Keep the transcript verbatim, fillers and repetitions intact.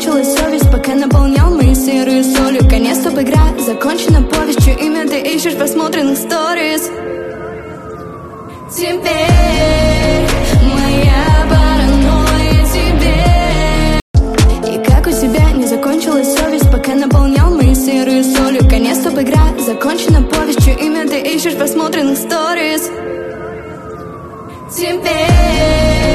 закончилась совесть, пока наполнял мои серые солью. Конец топ игра, закончена повесть, чье имя ты ищешь в просмотренных сторис. Теперь моя паранойя тебе. И как у тебя не закончилась совесть, пока наполнял мои серые солью. Конец топ игра, закончена повесть, чье имя ты ищешь в просмотренных сторис. Теперь